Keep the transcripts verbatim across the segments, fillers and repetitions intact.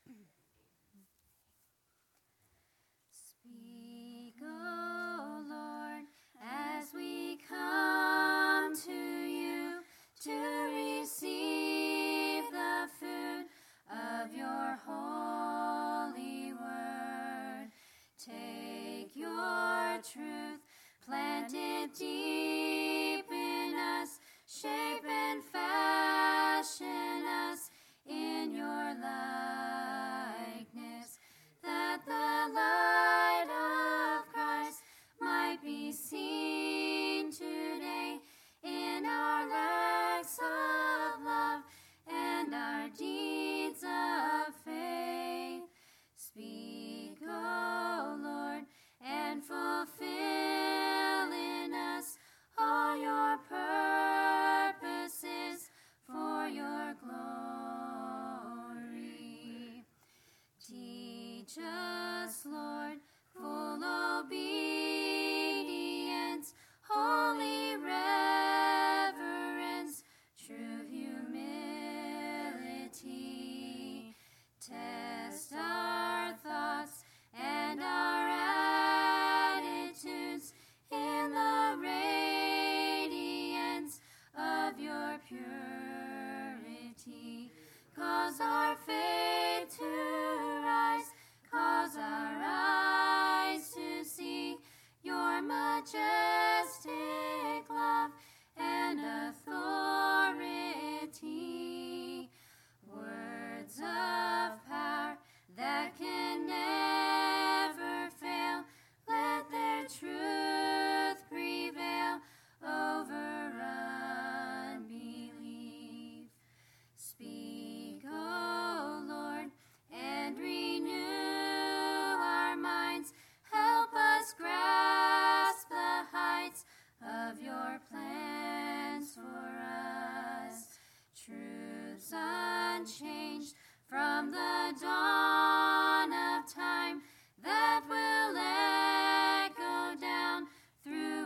Speak, O Lord, as we come to you to receive the food of your holy word. Take your truth, plant it deep in us, shape and fashion us in your likeness, that the light of Christ might be seen today in our acts of love and our deeds of faith. Speak, O Lord, and fulfill in us all your purposes for your glory. Teach us, Lord, full obedience, holy reverence, true humility. Test our thoughts and our attitudes in the radiance of your purity. Cause our faith to rise, cause our eyes to see your majestic love and authority. Words of power that can never fail, let their truth prevail over unbelief. Speak, O Lord, and renew our minds. Help us grasp the heights of your plans for us. Truths unchanged from the dawn of time that will echo down through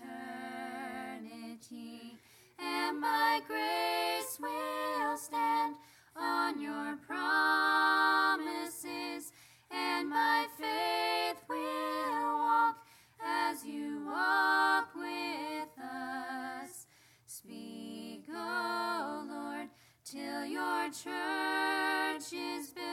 eternity, and by grace will stand on your promises, and by faith will walk as you walk with us. Speak, O Lord, till your church is built